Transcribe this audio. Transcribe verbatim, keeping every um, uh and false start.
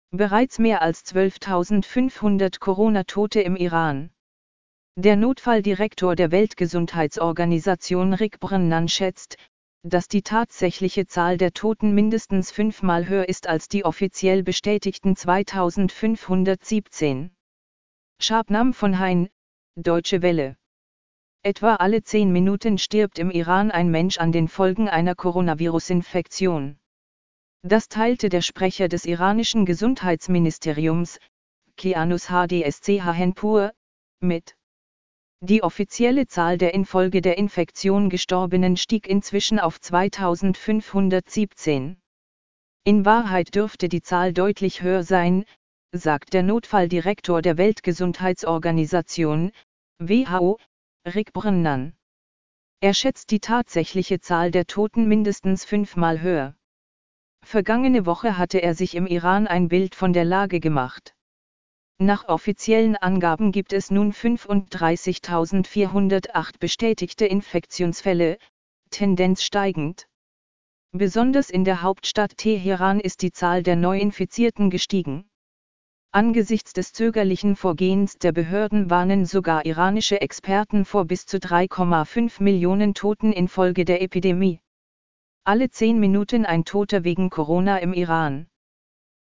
Bereits mehr als zwölftausendfünfhundert Corona-Tote im Iran. Der Notfalldirektor der Weltgesundheitsorganisation Rick Brennan schätzt, dass die tatsächliche Zahl der Toten mindestens fünfmal höher ist als die offiziell bestätigten zweitausendfünfhundertsiebzehn. Shabnam von Hein, Deutsche Welle. Etwa alle zehn Minuten stirbt im Iran ein Mensch an den Folgen einer Coronavirus-Infektion. Das teilte der Sprecher des iranischen Gesundheitsministeriums, Kianus Hdschhenpur, mit. Die offizielle Zahl der infolge der Infektion Gestorbenen stieg inzwischen auf zweitausendfünfhundertsiebzehn. In Wahrheit dürfte die Zahl deutlich höher sein, sagt der Notfalldirektor der Weltgesundheitsorganisation, W H O, Rick Brennan. Er schätzt die tatsächliche Zahl der Toten mindestens fünfmal höher. Vergangene Woche hatte er sich im Iran ein Bild von der Lage gemacht. Nach offiziellen Angaben gibt es nun fünfunddreißigtausendvierhundertacht bestätigte Infektionsfälle, Tendenz steigend. Besonders in der Hauptstadt Teheran ist die Zahl der Neuinfizierten gestiegen. Angesichts des zögerlichen Vorgehens der Behörden warnen sogar iranische Experten vor bis zu drei Komma fünf Millionen Toten infolge der Epidemie. Alle zehn Minuten ein Toter wegen Corona im Iran.